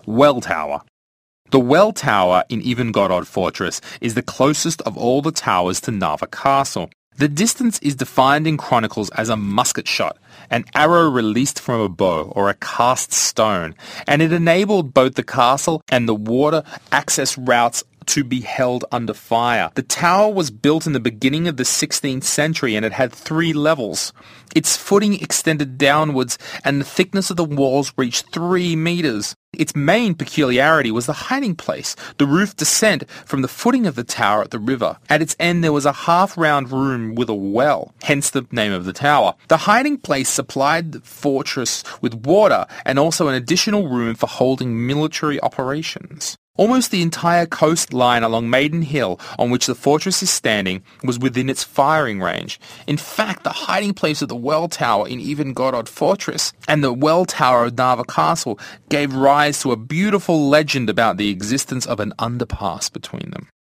Well Tower. The Well Tower in Ivangorod Fortress is the closest of all the towers to Narva Castle. The distance is defined in chronicles as a musket shot, an arrow released from a bow or a cast stone, and it enabled both the castle and the water access routes to be held under fire. The tower was built in the beginning of the 16th century and it had 3 levels. Its footing extended downwards and the thickness of the walls reached 3 meters. Its main peculiarity was the hiding place, the roof descent from the footing of the tower at the river. At its end there was a half-round room with a well, hence the name of the tower. The hiding place supplied the fortress with water and also an additional room for holding military operations. Almost the entire coastline along Maiden Hill, on which the fortress is standing, was within its firing range. In fact, the hiding place of the Well Tower in Ivangorod Fortress and the Well Tower of Narva Castle gave rise to a beautiful legend about the existence of an underpass between them.